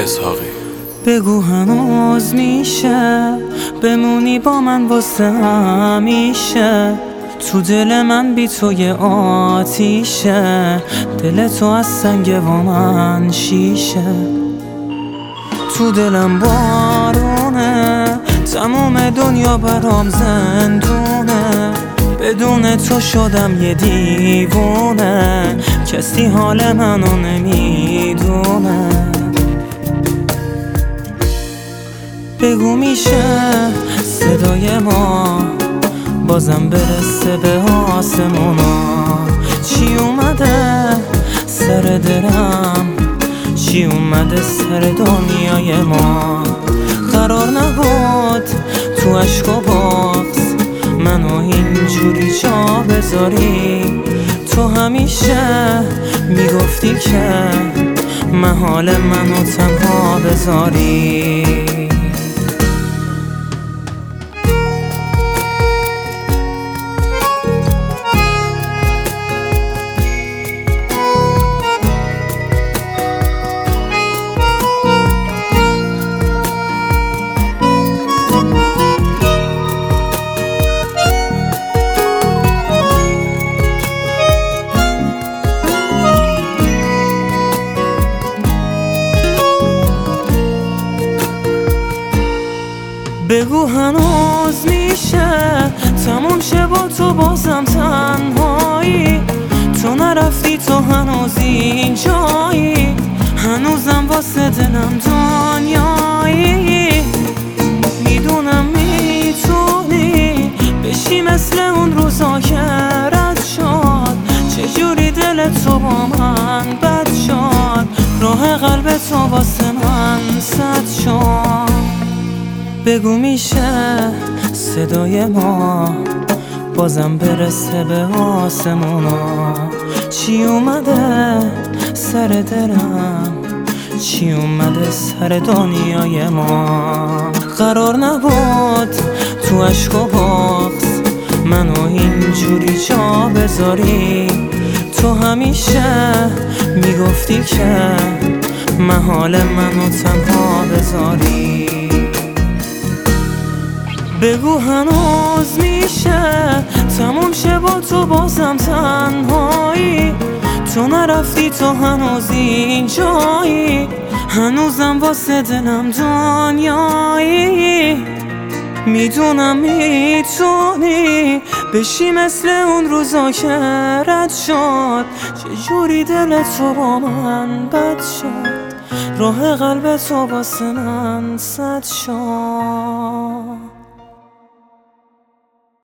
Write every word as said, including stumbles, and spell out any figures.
اسحاقی. بگو هنوز میشه بمونی با من واسه همیشه، تو دل من بی تو یه آتیشه، دل تو از سنگ و من شیشه. تو دلم بارونه تموم دنیا برام زندونه، بدون تو شدم یه دیوونه، کسی حال منو نمیدونه. بگو میشه صدای ما بازم برسه به آسمونا، چی اومده سر دلم، چی اومده سر دنیای ما. قرار نبود تو عشق و بغض منو اینجوری جا بذاری، تو همیشه میگفتی که محال منو تنها بذاری. بگو هنوز میشه تموم شه با تو بازم تنهایی، تو نرفتی تو هنوز اینجایی، هنوزم واسه دلم دنیایی. میدونم میتونی بشی مثل اون روزا که رد شد، چجوری دل تو با من بد شد، راه قلب تو واسه من سد شد. بگو میشه صدای ما بازم برسه به آسمونا، چی اومده سر دلم، چی اومده سر دنیای ما. قرار نبود تو عشق و بغض منو اینجوری جا بذاری، تو همیشه میگفتی که محال منو تنها بذاری. بگو هنوز میشه تموم شه با تو بازم تنهایی، تو نرفتی تو هنوز اینجایی، هنوزم واسه دلم دنیایی. میدونم میتونی بشی مثل اون روزا که رد شد، چجوری دل تو با من بد شد، راه قلب تو واسه من سد شد.